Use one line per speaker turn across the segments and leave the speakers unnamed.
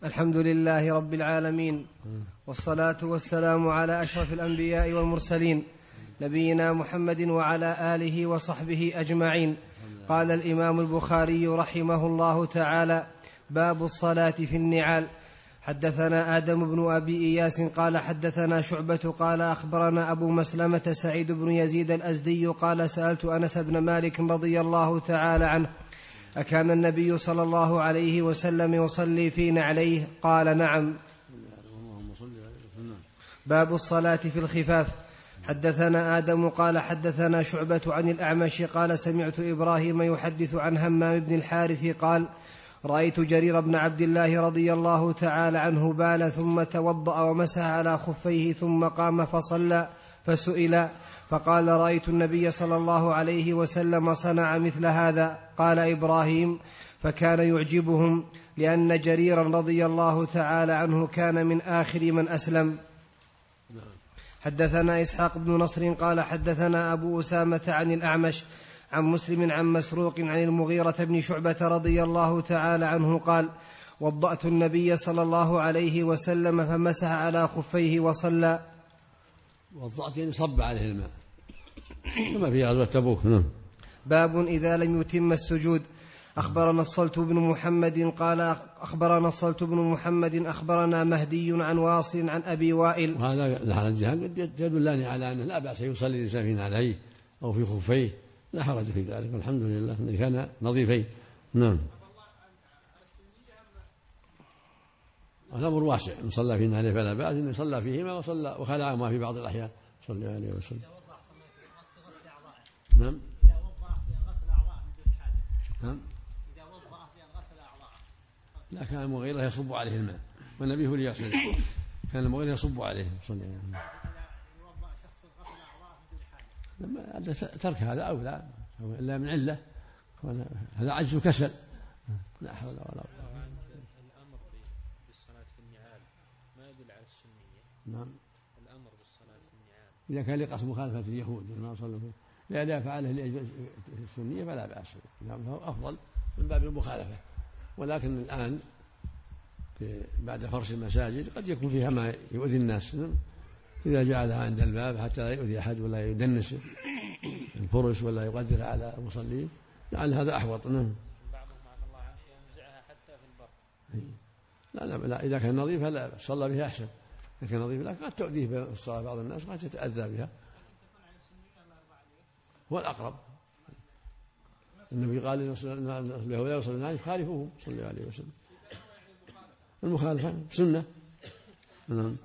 الحمد لله رب العالمين، والصلاة والسلام على أشرف الأنبياء والمرسلين، نبينا محمد وعلى آله وصحبه أجمعين. قال الإمام البخاري رحمه الله تعالى: باب الصلاة في النعال. حدثنا آدم بن أبي إياس قال حدثنا شعبة قال أخبرنا أبو مسلمة سعيد بن يزيد الأزدي قال سألت أنس بن مالك رضي الله تعالى عنه: أكان النبي صلى الله عليه وسلم يصلي في نعليه؟ قال: نعم. باب الصلاة في الخفاف. حدثنا آدم قال حدثنا شعبة عن الأعمش قال سمعت إبراهيم يحدث عن همام بن الحارث قال: رأيت جرير بن عبد الله رضي الله تعالى عنه بال ثم توضأ ومسح على خفيه ثم قام فصلى، فسئل فقال: رأيت النبي صلى الله عليه وسلم صنع مثل هذا. قال إبراهيم: فكان يعجبهم، لأن جريرا رضي الله تعالى عنه كان من آخر من أسلم. حدثنا إسحاق بن نصر قال حدثنا أبو أسامة عن الأعمش عن مسلم عن مسروق عن المغيرة بن شعبة رضي الله تعالى عنه قال: وضأت النبي صلى الله عليه وسلم فمسح على خفيه وصلى.
وضأت يعني صب عليه الماء كما في غزوة تبوك.
باب إذا لم يتم السجود. أخبرنا الصلت بن محمد قال أخبرنا الصلت بن محمد أخبرنا مهدي عن واصل عن أبي وائل.
وهذا الجهاد يدلني على أنه لا بأس يصلي الإنسان في نعليه أو في خفيه، لا حرج في ذلك، والحمد لله أنه كان نظيفين. نعم. الأمر واسع، إن صلى في نعليه فلا بأس، إن صلى فيهما وخلعهما في بعض الأحيان صلى الله عليه وسلم. نعم. نعم. لا، كان المغيرة يصب عليه الماء والنبي هو ليغسل، كان المغيرة يصب عليه صلى الله عليه وسلم. ترك هذا أولى إلا من علة، هذا عجز وكسل، لا حول ولا قوة.
الأمر بالصلاة في النعال ما يدل على السنية.
نعم.
الأمر بالصلاة في النعال
إذا كان لقصد مخالفة اليهود ما صلوا فيه، لا فعله لأجل السنية فلا بأس، فهو أفضل من باب المخالفة. ولكن الآن بعد فرش المساجد قد يكون فيها ما يؤذي الناس، إذا جعلها عند الباب حتى لا يؤذي أحد ولا يدنس الفرش ولا يقدر على المصلين، لعل هذا أحوط.
بعضهم عفى الله عنه ينزعها حتى في البر.
لا إذا كان نظيف لا صلى بها أحسن، إذا كان نظيف لا قد تؤذيه بالصلاة، بعض الناس قد تتأذى بها، هو الأقرب. النبي قال لا يصلي الناس خالفوهم صلى الله عليه وسلم. المخالفة سنة. نعم.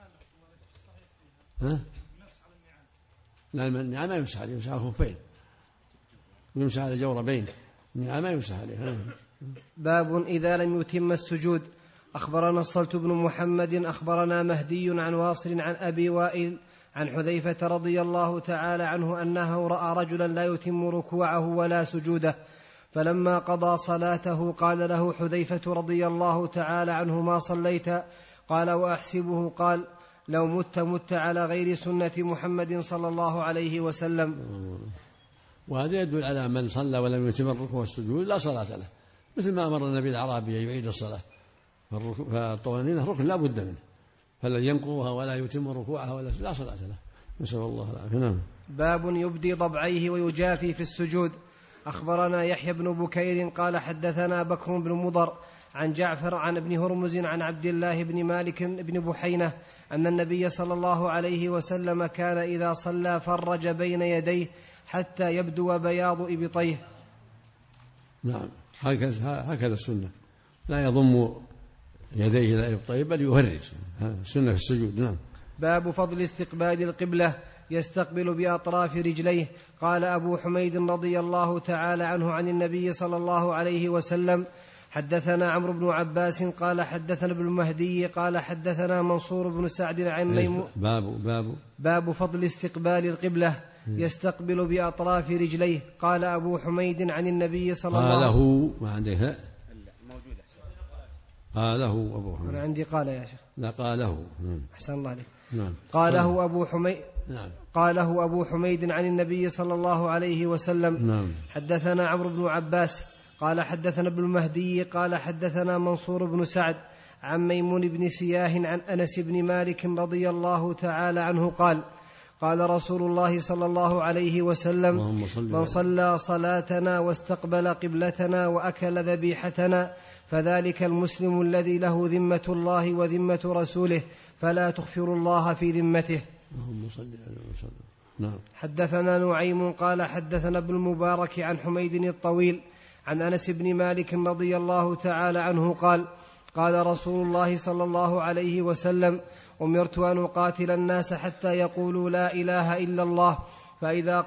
لا، النعام ما يمسح عليه، يمسح على الخفين، يمسح على جوربين، النعام ما يمسح عليه.
باب إذا لم يتم السجود. أخبرنا الصلت بن محمد أخبرنا مهدي عن واصل عن أبي وائل عن حذيفة رضي الله تعالى عنه أنه رأى رجلا لا يتم ركوعه ولا سجوده، فلما قضى صلاته قال له حذيفة رضي الله تعالى عنه: ما صليت؟ قال: وأحسبه قال: لو مت على غير سنة محمد صلى الله عليه وسلم.
وهذا يدل على من صلى ولم يتم الركوع والسجود لا صلاة له، مثل ما أمر النبي الأعرابي أن يعيد الصلاة، فالطمأنينة ركن لا بد منه، فلن ينقضها ولا يتم ركوعها ولا صلاة له، نسأل الله العافية. نعم.
باب يبدي ضبعيه ويجافي في السجود. أخبرنا يحيى بن بكير قال حدثنا بكر بن مضر عن جعفر عن ابن هرمز عن عبد الله بن مالك بن بحينة أن النبي صلى الله عليه وسلم كان إذا صلى فرج بين يديه حتى يبدو بياض إبطيه.
نعم، هكذا السنة، لا يضم يديه إلى إبطيه بل يهرج، سنة في السجود. نعم.
باب فضل استقبال القبلة، يستقبل بأطراف رجليه. قال أبو حميد رضي الله تعالى عنه عن النبي صلى الله عليه وسلم: حدثنا عمرو بن عباس قال حدثنا ابن المهدي قال حدثنا منصور بن سعد عن ميمون. باب فضل استقبال القبلة، يستقبل بأطراف رجليه. قال أبو حميد عن النبي صلى الله عليه وسلم.
ما عندك قاله أبو حميد.
أنا عندي قال يا شيخ.
لا، قاله.
أحسن الله عليك.
نعم.
قاله أبو حميد.
نعم.
قاله أبو حميد عن النبي صلى الله عليه وسلم.
نعم.
حدثنا عمرو بن عباس قال حدثنا ابن المهدي قال حدثنا منصور بن سعد عن ميمون بن سياه عن أنس بن مالك رضي الله تعالى عنه قال قال رسول الله صلى الله عليه وسلم من صلى صلاتنا واستقبل قبلتنا وأكل ذبيحتنا فذلك المسلم الذي له ذمة الله وذمة رسوله فلا تغفر الله في ذمته.
نعم.
حدثنا نعيم قال حدثنا ابن المبارك عن حميد الطويل عن أنس بن مالك رضي الله تعالى عنه قال قال رسول الله صلى الله عليه وسلم أمرت أن أقاتل الناس حتى يقولوا لا إله إلا الله فإذا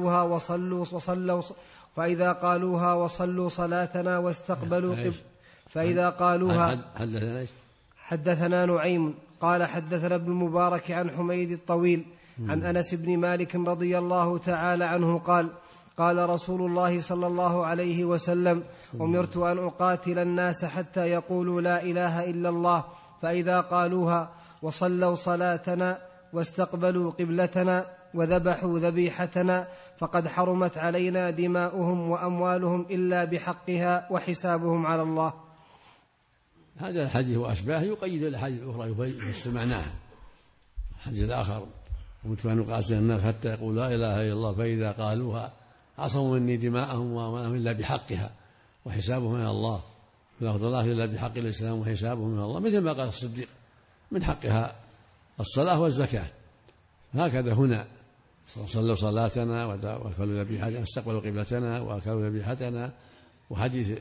قالوها وصلوا صلاتنا واستقبلوا فإذا قالوها. حدثنا نعيم قال حدثنا ابن المبارك عن حميد الطويل عن أنس بن مالك رضي الله تعالى عنه قال قال رسول الله صلى الله عليه وسلم أمرت أن أقاتل الناس حتى يقولوا لا إله إلا الله فإذا قالوها وصلوا صلاتنا واستقبلوا قبلتنا وذبحوا ذبيحتنا فقد حرمت علينا دماؤهم وأموالهم إلا بحقها وحسابهم على الله.
هذا الحديث وأشباهه يقيد الأحاديث الأخرى يفسر معناها. الحديث الآخر أمرت أن أقاتل الناس حتى يقولوا لا إله إلا الله فإذا قالوها عصموا مني دماءهم وأموالهم إلا بحقها وحسابهم من الله لا يغفر الله إلا بحق الإسلام وحسابهم من الله، مثل ما قال الصديق من حقها الصلاة والزكاة. هكذا هنا صلوا صلاتنا وأكلوا ذبيحتنا استقبلوا قبلتنا وأكلوا ذبيحتنا. وحديث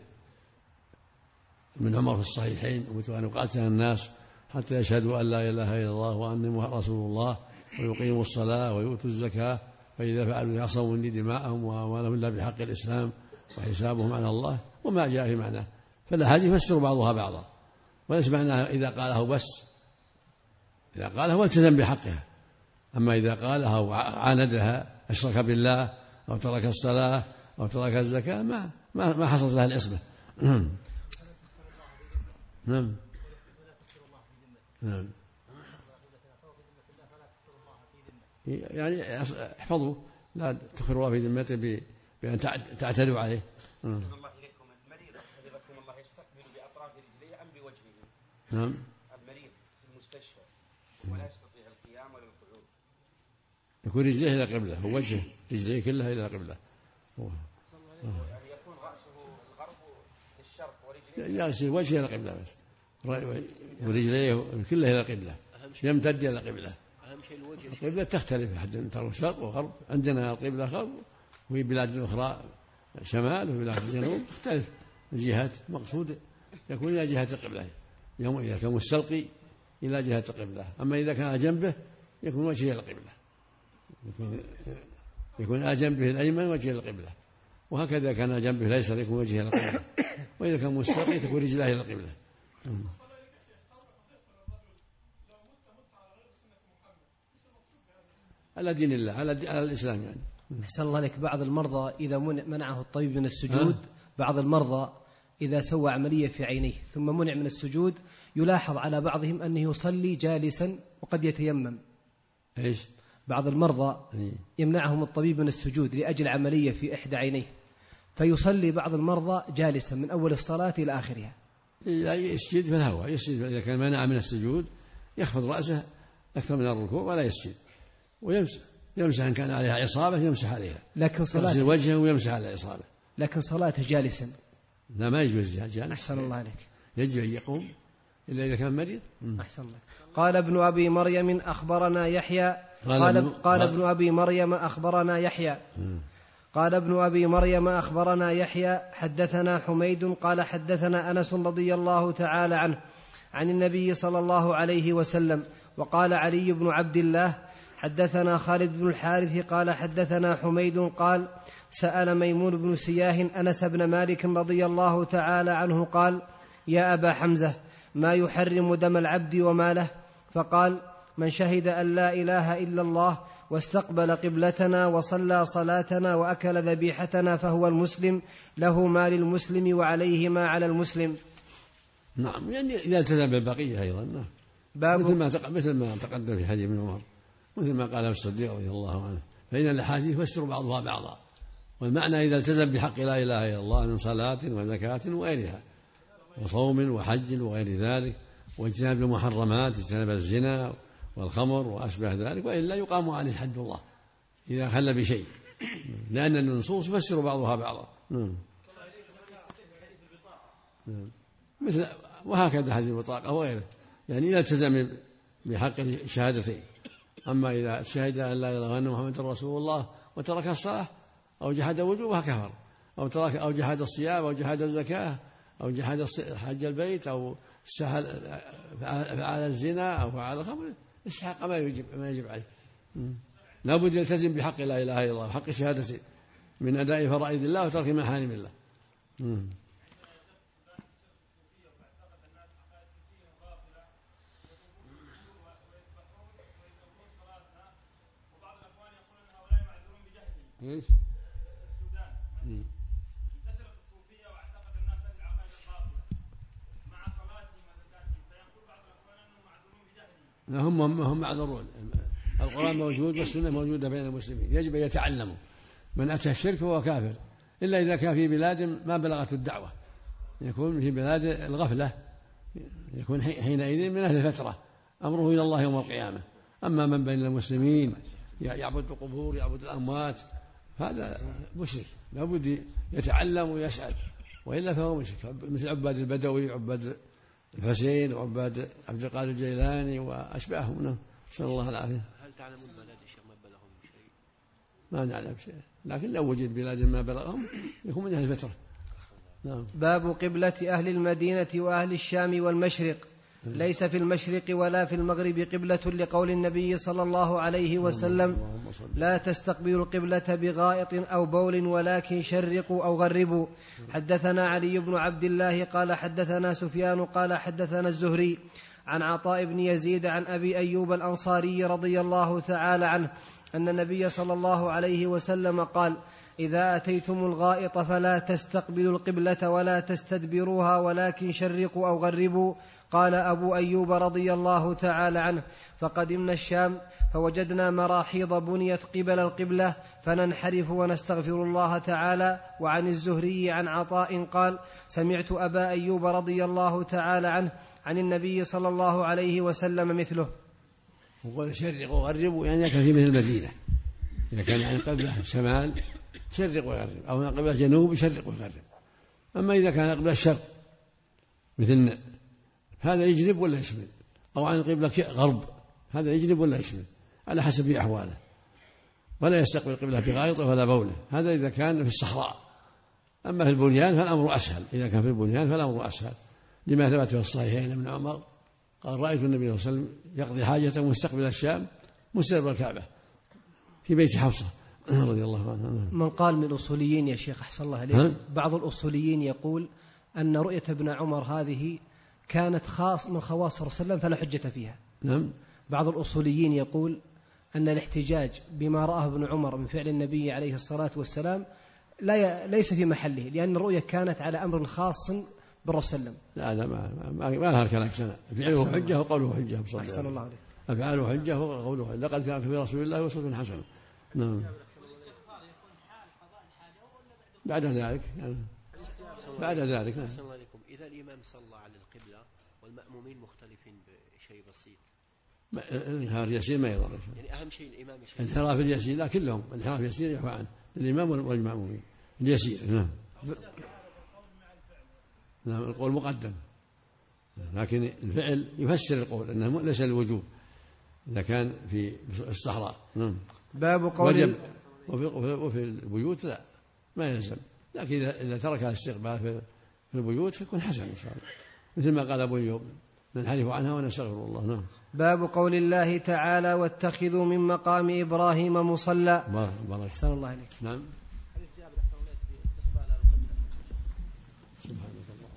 من عمر في الصحيحين أمرت أن أقاتل الناس حتى يشهدوا أن لا إله إلا الله وأني رسول الله ويقيموا الصلاة ويؤتوا الزكاة فإذا فعلوا يعصموا مني دماءهم وأموالهم إلا بحق الإسلام وحسابهم على الله وما جاء في معناه. فالأحاديث يفسر بعضها بعضا، وليس معناها إذا قاله بس، إذا قاله والتزم بحقها، أما إذا قالها وعاندها أشرك بالله أو ترك الصلاة أو ترك الزكاة ما حصلت لها العصمة. نعم. نعم. يعني احفظوا لا تغفر الله في ذمته بأن تعتدوا عليه.
الله إليكم المريض حفظكم الله يستقبل بأطراف رجليه أم بوجهه؟
نعم.
المريض في المستشفى ولا يستطيع القيام ولا القعود
يكون رجليه إلى قبلة ووجهه رجليه كلها إلى قبلة.
يعني يكون رأسه الغرب للشرق ورجليه
يغسل وجهه إلى قبلة بس ورجليه كلها إلى قبلة يمتد إلى قبلة. القبلة تختلف حتى ترى شرق وغرب، عندنا القبلة غرب وفي بلاد أخرى شمال وفي بلاد الجنوب تختلف الجهات، مقصود يكون إلى جهة القبلة إذا كان مستلقي إلى جهة القبلة، أما إذا كان جنبه يكون وجهه إلى القبلة، يكون على جنبه الأيمن وجهه إلى القبلة، وهكذا كان جنبه الأيسر يكون وجهه إلى القبلة، وإذا كان مستلقي تكون رجلاه إلى القبلة. على دين الله على الإسلام يعني.
أحسن الله لك. بعض المرضى إذا منعه الطبيب من السجود بعض المرضى إذا سوى عملية في عينيه ثم منع من السجود يلاحظ على بعضهم أنه يصلي جالسا وقد يتيمم.
إيش؟
بعض المرضى يمنعهم الطبيب من السجود لأجل عملية في إحدى عينيه فيصلي بعض المرضى جالسا من أول الصلاة إلى آخرها.
يسجد في الهواء، يسجد إذا كان منع من السجود يخفض رأسه أكثر من الركوع ولا يسجد، ويمسح إن كان عليها عصابة يمسح عليها،
لكن صلاته
وجهه ويمسح على العصابة،
لكن صلاته جالسا
لا ما يجوز جالس.
أحسن الله عليك.
يجب أن يقوم إلا إذا كان مريض.
أحسن الله. قال ابن أبي مريم أخبرنا يحيى قال ابن أبي مريم أخبرنا يحيى قال ابن أبي مريم أخبرنا يحيى حدثنا حميد قال حدثنا أنس رضي الله تعالى عنه عن النبي صلى الله عليه وسلم. وقال علي بن عبد الله حدثنا خالد بن الحارث قال حدثنا حميد قال سأل ميمون بن سياه أنس بن مالك رضي الله تعالى عنه قال يا أبا حمزة ما يحرم دم العبد وماله؟ فقال من شهد أن لا إله إلا الله واستقبل قبلتنا وصلى صلاتنا وأكل ذبيحتنا فهو المسلم له ما للمسلم وعليه ما على المسلم.
نعم، يعني إذا التزم بالبقية أيضا مثل ما تقدم في حديث ابن عمر، مثل ما قاله الصديق رضي الله عنه، فإن الأحاديث يفسر بعضها بعضا، والمعنى إذا التزم بحق لا إله إلا الله من صلاة وزكاة وغيرها وصوم وحج وغير ذلك واجتناب المحرمات، اجتناب الزنا والخمر وأشبه ذلك، وإلا يقام عليه حد الله إذا خل بشيء، لأن النصوص يفسر بعضها بعضا. مثل وهكذا حديث البطاقة وغيره، يعني إذا التزم بحق الشهادتين. أما إذا شهد أن لا إله إلا الله محمد رسول الله وترك الصلاة أو جحد وجوبها كفر، أو جحد الصيام أو جحد الزكاة أو جحد حج البيت أو فعل الزنا أو فعل الخمر، استحق ما يجب عليه. لا بد يلتزم بحق لا إله إلا الله وحق الشهادتين من أداء فرائض الله وترك محارم الله. ايش؟ السودان انتشرت الصوفيه واعتقد الناس هذه العقائد الباطله مع صلاتهم وزكاتهم، فيقول بعض الاخوان انهم معذورون بجهلهم. هم معذورون، القرآن موجود والسنه موجوده بين المسلمين، يجب ان يتعلموا. من اتى الشرك فهو كافر، الا اذا كان في بلاد ما بلغت الدعوه، يكون في بلاد الغفله، يكون حينئذ من اهل الفتره، امره الى الله يوم القيامه. اما من بين المسلمين يعبد القبور يعبد الاموات هذا مشرك، لا بد يتعلم ويسأل، وإلا فهو مشرك، مثل عباد البدوي عباد الحسين وعباد عبد القادر الجيلاني وأشباههم. نسأل الله العافية.
هل تعلمون بلاد الشيخ ما بلغهم شيء؟
ما نعلم شيء، لكن لو وجد بلاد ما بلغهم يكون من أهل الفترة. نعم.
باب قبلة أهل المدينة وأهل الشام والمشرق. ليس في المشرق ولا في المغرب قبلة، لقول النبي صلى الله عليه وسلم: لا تستقبلوا القبلة بغائط أو بول ولكن شرقوا أو غربوا. حدثنا علي بن عبد الله قال حدثنا سفيان قال حدثنا الزهري عن عطاء بن يزيد عن أبي أيوب الأنصاري رضي الله تعالى عنه أن النبي صلى الله عليه وسلم قال: إذا أتيتم الغائط فلا تستقبلوا القبلة ولا تستدبروها ولكن شرقوا أو غربوا. قال أبو أيوب رضي الله تعالى عنه: فقدمنا الشام فوجدنا مراحيض بنيت قبل القبلة فننحرف ونستغفر الله تعالى. وعن الزهري عن عطاء قال: سمعت أبا أيوب رضي الله تعالى عنه عن النبي صلى الله عليه وسلم مثله.
وقال شرقوا وغربوا، يعني كان في مثل المدينة، إذا كان يعني قبلة شمال شرق وغرب، أو قبلة جنوب شرق وغرب. أما إذا كان قبلة الشرق مثل هذا يجنب ولا يشمل، أو عن قبلة غرب هذا يجنب ولا يشمل على حسب أحواله، ولا يستقبل القبلة بغائطه ولا بوله، هذا إذا كان في الصحراء. أما في البنيان فالأمر أسهل، إذا كان في البنيان فالأمر أسهل، لما ثبت في الصحيحين ابن عمر قال: رأيت النبي صلى الله عليه وسلم يقضي حاجته مستقبل الشام مستقبل الكعبة في بيت حفصة رضي الله عنها.
من قال من الأصوليين يا شيخ أحسن الله عليك، بعض الأصوليين يقول أن رؤية ابن عمر هذه كانت خاص من خواص رسول الله فلا حجة فيها.
نعم.
بعض الأصوليين يقول أن الاحتجاج بما رآه ابن عمر من فعل النبي عليه الصلاة والسلام ليس في محله، لأن الرؤية كانت على أمر خاص بالرسول.
لا ما لها الكلام سنة. فعله حجة وقوله حجة.
أحسن الله عليك.
أفعاله حجة وقوله حجة. لقد كان في رسول الله أسوة حسنة. نعم. بعد ذلك بعد ذلك
إذا الإمام صلى على القبلة والمأمومين مختلفين بشيء بسيط،
الانحراف اليسير ما يضر،
يعني أهم شيء الإمام
الانحراف اليسير، لا كلهم الانحراف اليسير يعفى عنه الإمام والمأمومين اليسير. نعم. نعم القول مقدم، لكن الفعل يفسر القول أنه ليس الوجوب إذا كان في الصحراء. نعم.
باب قول
وجب، وفي البيوت لا ما يلزم، لكن إذا ترك الاستقبال في البيوت فيكون حسن إن شاء الله، مثل ما قال أبو أيوب: ننحرف عنها ونستغفر الله. نعم.
باب قول الله تعالى: واتخذوا من مقام إبراهيم مصلى.
بارك.
أحسن الله عليك.
نعم.
حديث جابر أحسن الله في استقبال القبلة.
سبحانك الله.